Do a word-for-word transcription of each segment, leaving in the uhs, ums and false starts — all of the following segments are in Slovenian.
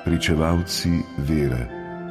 pričevalci vere.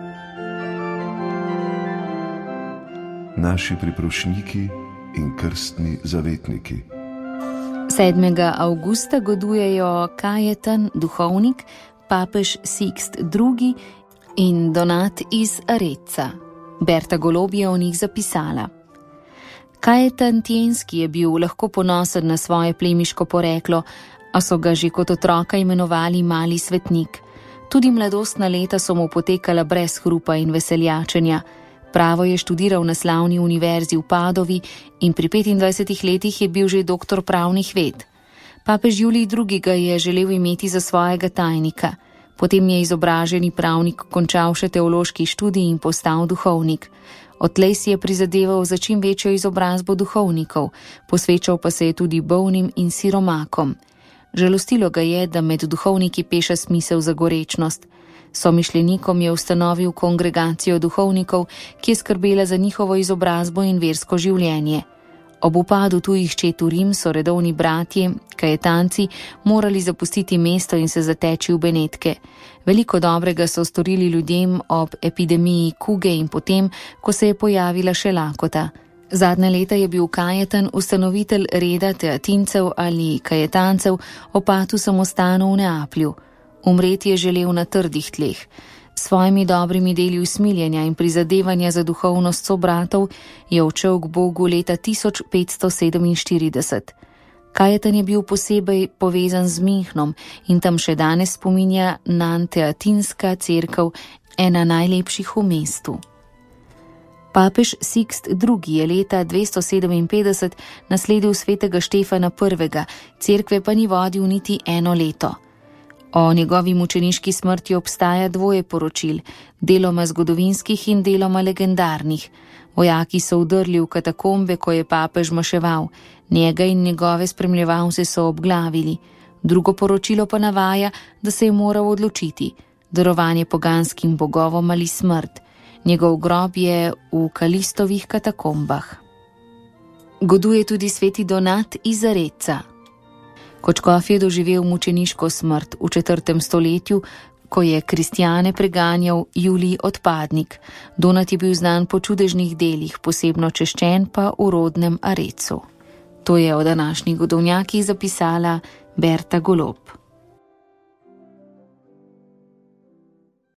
Naši priprošniki in krstni zavetniki. sedmega avgusta godujejo Kajetan, duhovnik, papež Sixt drugi in Donat iz Arezza. Berta Golob je o njih zapisala. Kajetan Tienski je bil lahko ponosen na svoje plemiško poreklo, a so ga že kot otroka imenovali mali svetnik. Tudi mladostna leta so mu potekala brez hrupa in veseljačenja. Pravo je študiral na slavni univerzi v Padovi in pri petindvajsetih letih je bil že doktor pravnih ved. Papež Julij drugi. ga je želel imeti za svojega tajnika. Potem je izobraženi pravnik končal še teološki študij in postal duhovnik. Odtlej si je prizadeval za čim večjo izobrazbo duhovnikov, posvečal pa se je tudi bolnim in siromakom. Žalostilo ga je, da med duhovniki peša smisel za gorečnost. Somišljenikom je ustanovil kongregacijo duhovnikov, ki je skrbela za njihovo izobrazbo in versko življenje. Ob upadu tujih čet v Rim so redovni bratje, kajetanci, morali zapustiti mesto in se zateči v Benetke. Veliko dobrega so storili ljudem ob epidemiji kuge in potem, ko se je pojavila še lakota. Zadnja leta je bil Kajetan ustanovitelj reda teatincev ali kajetancev opatu samostanu v Neaplju. Umreti je želel na trdih tleh. S svojimi dobrimi deli usmiljenja in prizadevanja za duhovnost sobratov je odšel k Bogu leta tisoč petsto sedeminštirideset. Kajetan je bil posebej povezan z Münchnom in tam še danes spominja nanj teatinska cerkev, ena najlepših v mestu. Papež Sixt drugi. je leta dvesto sedeminpetdeset nasledil svetega Štefana prvega., cerkve pa ni vodil niti eno leto. O njegovi mučeniški smrti obstaja dvoje poročil, deloma zgodovinskih in deloma legendarnih. Vojaki so vdrli v katakombe, ko je papež maševal, njega in njegove spremljevalce so obglavili. Drugo poročilo pa navaja, da se je moral odločiti, darovanje poganskim bogovom ali smrt. Njegov grob je v Kalistovih katakombah. Goduje tudi sveti Donat iz Arezza. Kot škof je doživel mučeniško smrt v četrtem stoletju, ko je kristjane preganjal Julij Odpadnik. Donat je bil znan po čudežnih delih, posebno češčen pa v rodnem Arezzu. To je o današnjih godovnjakih zapisala Berta Golob.